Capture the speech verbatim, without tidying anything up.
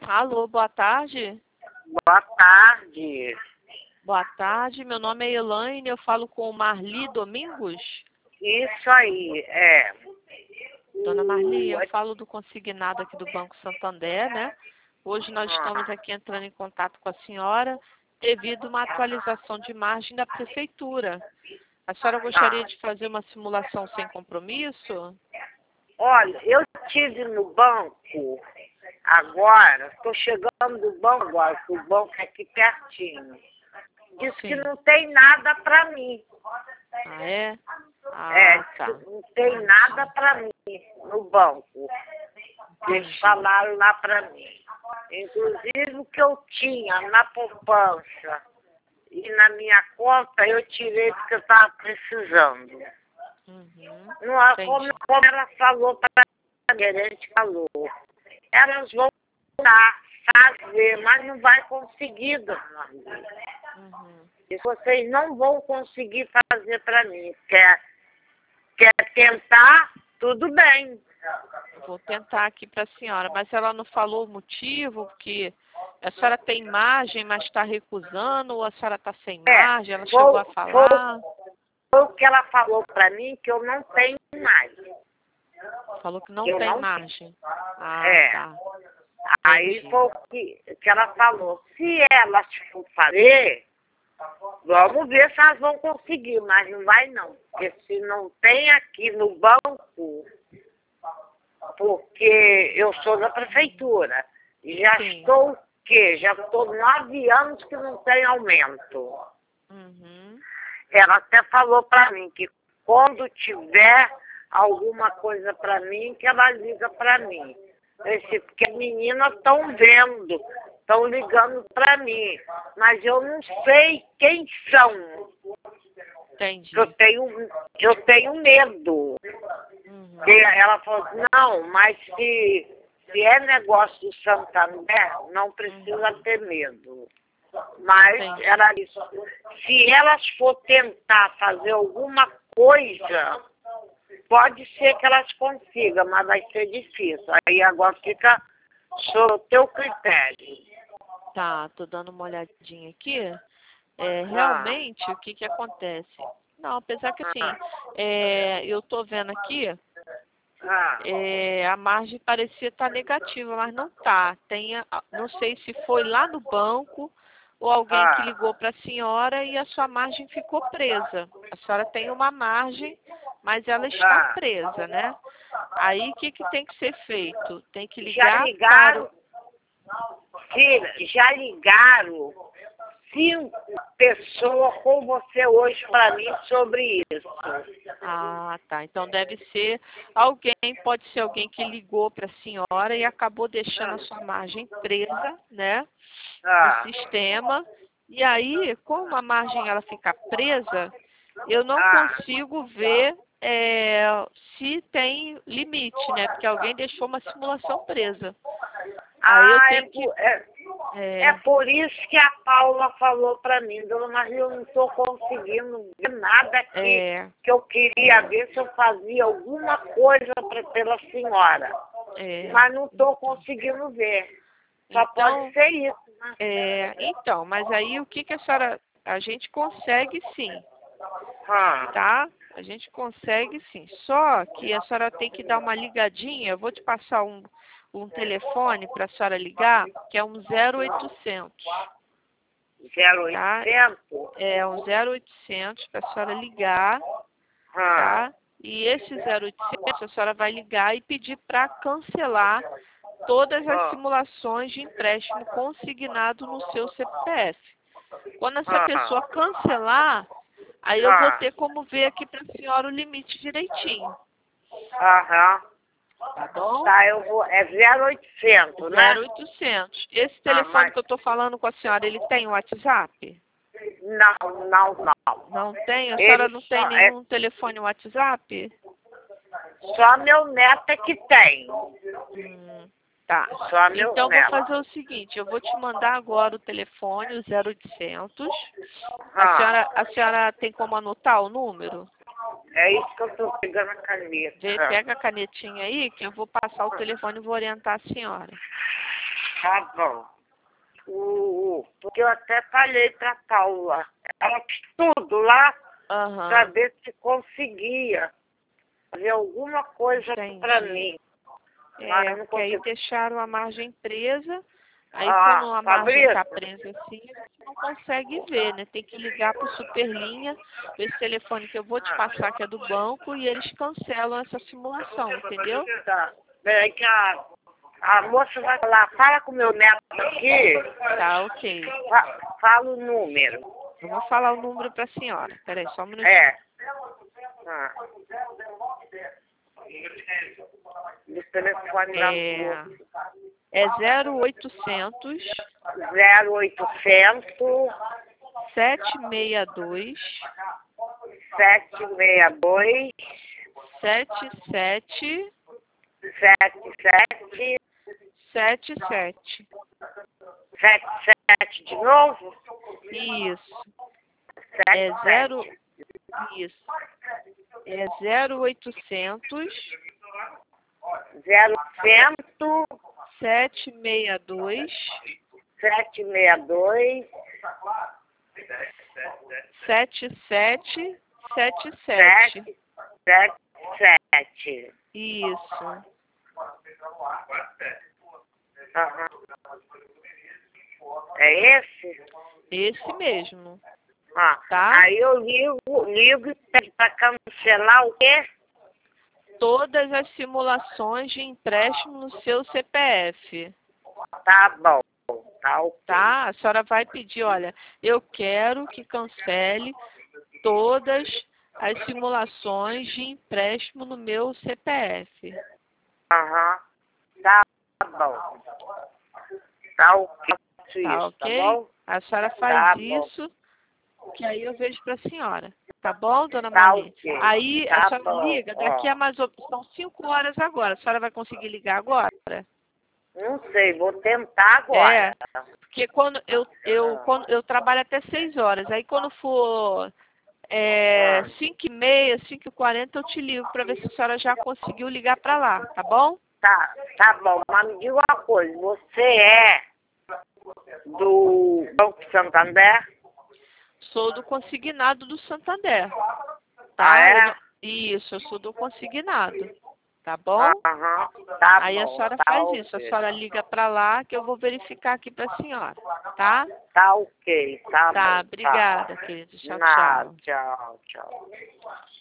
Alô, boa tarde. Boa tarde. Boa tarde, meu nome é Elaine, eu falo com Marli Domingos. Isso aí, é. Dona Marli, eu O- falo do consignado aqui do Banco Santander, né? Hoje nós estamos Ah, aqui entrando em contato com a senhora devido a uma atualização de margem da prefeitura. A senhora gostaria ah. de fazer uma simulação sem compromisso? Olha, eu estive no banco agora, estou chegando do banco agora, que o banco é aqui pertinho. Diz que Sim. não tem nada para mim. Ah, é? É, Ah, diz tá. que não tem nada para mim no banco. Eles Entendi. falaram lá para mim. Inclusive o que eu tinha na poupança e na minha conta, eu tirei porque eu estava precisando. Uhum. Não é como, Entendi. como ela falou para a gerente, falou. Elas vão lá fazer, mas não vai conseguir, dona Maria. Uhum. E vocês não vão conseguir fazer para mim. Quer, quer tentar? Tudo bem. Vou tentar aqui para a senhora, mas ela não falou o motivo, porque a senhora tem margem, mas está recusando, ou a senhora está sem É, margem, ela foi, chegou a foi, falar, foi o que ela falou para mim, que eu não tenho mais. falou que não Que eu tem não margem. Ah, É. tá. Aí Entendi. foi o que, que ela falou. Se elas for fazer, vamos ver se elas vão conseguir, mas não vai não. Porque se não tem aqui no banco, porque eu sou da prefeitura, já Sim. estou o quê? Já estou nove anos que não tem aumento. Uhum. Ela até falou para mim que quando tiver alguma coisa para mim, que ela liga para mim. Esse, porque as meninas estão vendo, estão ligando para mim, mas eu não sei quem são. Entendi. Eu tenho, eu tenho medo. Uhum. E ela falou, não, mas se, se é negócio do Santander, não precisa ter medo. Mas Entendi. ela disse, se elas for tentar fazer alguma coisa, pode ser que elas consigam, mas vai ser difícil. Aí agora fica sob o teu critério. Tá, tô dando uma olhadinha aqui. É, Ah, realmente, o que que acontece? Não, apesar que assim, ah, é, eu tô vendo aqui, ah, É, a margem parecia estar negativa, mas não está. Tem, a- não sei se foi lá no banco ou alguém que ah, ligou para a senhora e a sua margem ficou presa. A senhora tem uma margem, mas ela está ah. presa, né? Aí o que, que tem que ser feito? Tem que Já ligar para o... ligaram, filha, já ligaram cinco pessoas com você hoje para mim sobre isso. Ah, tá. Então deve ser alguém, pode ser alguém que ligou para a senhora e acabou deixando a sua margem presa, né? No Ah, sistema. E aí, como a margem ela fica presa, eu não ah, consigo ver é, se tem limite, né? Porque alguém deixou uma simulação presa. Aí eu ah, é tenho que... por, é, é É, por isso que a Paula falou para mim, dona Maria, eu não estou conseguindo ver nada que, é, que eu queria ver se eu fazia alguma coisa pra, pela senhora. é, Mas não estou conseguindo ver. Só pode então, ser isso, né? é, então, mas aí o que que a senhora... A gente consegue sim, Ah, tá? A gente consegue sim. Só que a senhora tem que dar uma ligadinha. Eu vou te passar um, um telefone para a senhora ligar, que é um zero oitocentos, zero tá? oitocentos? É um zero oitocentos para a senhora ligar, Ah, tá? E esse zero oitocentos a senhora vai ligar e pedir para cancelar todas as ah, simulações de empréstimo consignado no seu C P F. Quando essa ah, pessoa cancelar, aí eu vou ah, ter como ver aqui para a senhora o limite direitinho, aham. tá bom? Tá, eu vou. É zero oitocentos, zero né? oitocentos. Esse Ah, telefone mas. que eu estou falando com a senhora, ele tem WhatsApp? Não, não, não. Não tem? A senhora Ele não tem só. É nenhum telefone WhatsApp? só meu neto é que tem. Hum, tá. Só meu Então, eu vou neto. fazer o seguinte, eu vou te mandar agora o telefone, o zero oitocentos. A Ah, senhora, a senhora tem como anotar o número? é isso que eu tô pegando a caneta. Vê, pega a canetinha aí, que eu vou passar o telefone e vou orientar a senhora. Tá bom. O, porque eu até falei pra Paula, ela fez tudo lá Aham. pra ver se conseguia fazer alguma coisa Entendi. pra mim. Mas É, eu não porque aí consigo. deixaram a margem presa, aí Ah, quando a margem Fabrício, tá presa assim, você não consegue ver, né? Tem que ligar pro Superlinha, esse telefone que eu vou te passar que é do banco, e eles cancelam essa simulação, entendeu? tá. Peraí que a, a moça vai falar, fala com o meu neto aqui, Tá, ok. fa, fala o número. Eu vou falar o número pra senhora. Peraí, só um minutinho. É. Ah. Do telefone da É, moça. é zero oitocentos, zero oitocentos, sete seis dois, sete seis dois, sete sete sete sete, sete sete. sete sete de novo? Isso. sete É zero. Isso. É zero oitocentos, zero cento, sete seis dois, sete seis dois, sete sete sete sete. sete sete sete. Isso. Aham. É esse? Esse mesmo. Ah, Tá? aí eu ligo, ligo e pede para cancelar o quê? Todas as simulações de empréstimo no seu C P F. Tá bom, tá ok. Tá? A senhora vai pedir, olha, eu quero que cancele todas as simulações de empréstimo no meu C P F. Aham, tá bom. Tá ok, isso, Tá tá ok? bom? A senhora faz Tá bom. isso, que aí eu vejo pra senhora. Tá bom, dona Tá Marli? ok. Aí Tá a senhora bom, liga, daqui ó. a mais ou são cinco horas agora. A senhora vai conseguir ligar agora? Não sei, vou tentar É, agora. porque quando eu, eu, quando eu trabalho até seis horas. Aí quando for é, Ah. cinco e meia, cinco e quarenta, eu te ligo para ver se a senhora já conseguiu ligar para lá, tá bom? Tá, tá bom, mas me diga uma coisa, você é do Banco Santander? Sou do consignado do Santander, Ah, tá? é? Eu não- Isso, eu sou do consignado, tá bom? Aham, tá Aí a bom, senhora tá faz isso, a ok. senhora liga para lá que eu vou verificar aqui para a senhora, tá? Tá ok, tá Tá, bom. obrigada, querida. Tchau, Nada, tchau. tchau, tchau.